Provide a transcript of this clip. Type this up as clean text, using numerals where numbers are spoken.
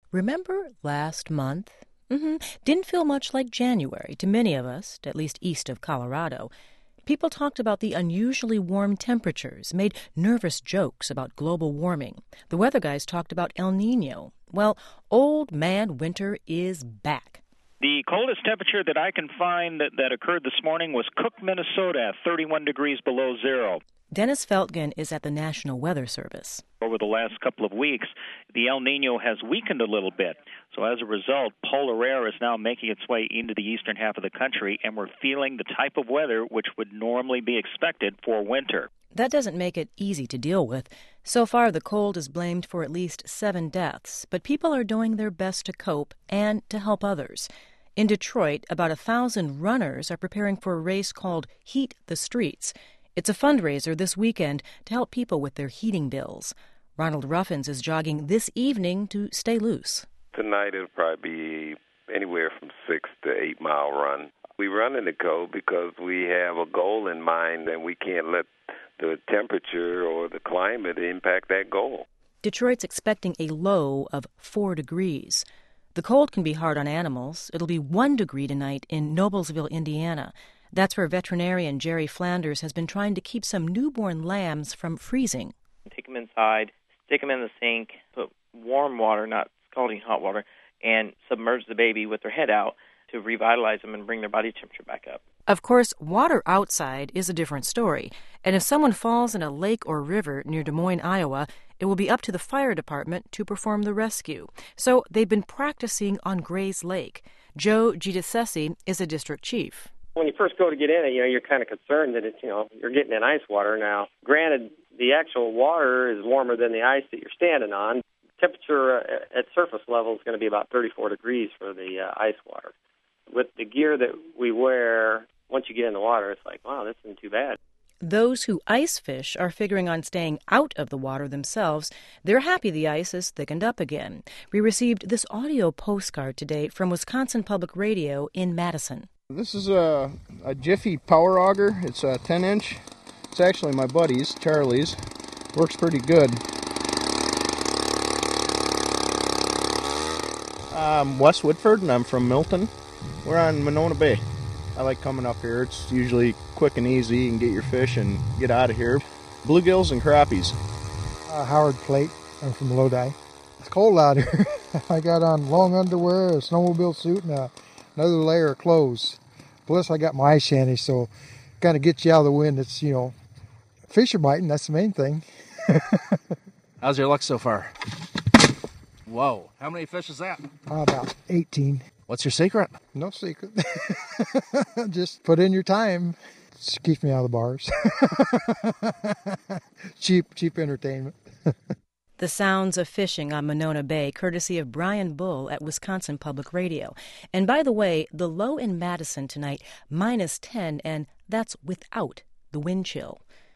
Remember last month? Didn't feel much like January to many of us, at least east of Colorado. People talked about the unusually warm temperatures, made nervous jokes about global warming. The weather guys talked about El Nino. Well, old man winter is back. The coldest temperature that I can find that occurred this morning was Cook, Minnesota, at 31 degrees below zero. Dennis Feltgen is at the National Weather Service. Over the last couple of weeks, the El Nino has weakened a little bit. So as a result, polar air is now making its way into the eastern half of the country, and we're feeling the type of weather which would normally be expected for winter. That doesn't make it easy to deal with. So far, the cold is blamed for at least 7 deaths, but people are doing their best to cope and to help others. In Detroit, about 1,000 runners are preparing for a race called Heat the Streets. It's a fundraiser this weekend to help people with their heating bills. Ronald Ruffins is jogging this evening to stay loose. Tonight it'll probably be anywhere from 6 to 8 mile run. We run in the cold because we have a goal in mind, and we can't let the temperature or the climate impact that goal. Detroit's expecting a low of 4 degrees. The cold can be hard on animals. It'll be 1 degree tonight in Noblesville, Indiana. That's where veterinarian Jerry Flanders has been trying to keep some newborn lambs from freezing. Take them inside, stick them in the sink, put warm water, not scalding hot water, and submerge the baby with their head out to revitalize them and bring their body temperature back up. Of course, water outside is a different story. And if someone falls in a lake or river near Des Moines, Iowa, it will be up to the fire department to perform the rescue. So they've been practicing on Gray's Lake. Joe Giudice is a district chief. When you first go to get in it, you're kind of concerned that you're getting in ice water. Now, granted, the actual water is warmer than the ice that you're standing on. Temperature at surface level is going to be about 34 degrees for the ice water. With the gear that we wear, once you get in the water, it's like, wow, this isn't too bad. Those who ice fish are figuring on staying out of the water themselves. They're happy the ice is thickened up again. We received this audio postcard today from Wisconsin Public Radio in Madison. This is a Jiffy Power Auger. It's a 10-inch. It's actually my buddy's, Charlie's. Works pretty good. I'm Wes Whitford, and I'm from Milton. We're on Monona Bay. I like coming up here. It's usually quick and easy. You can get your fish and get out of here. Bluegills and crappies. Howard Plate. I'm from Lodi. It's cold out here. I got on long underwear, a snowmobile suit, and another layer of clothes. Plus, I got my ice shanty, so kind of gets you out of the wind. It's, fish are biting. That's the main thing. How's your luck so far? Whoa. How many fish is that? About 18. What's your secret? No secret. Just put in your time. Just keeps me out of the bars. Cheap entertainment. The sounds of fishing on Monona Bay, courtesy of Brian Bull at Wisconsin Public Radio. And by the way, the low in Madison tonight, -10, and that's without the wind chill.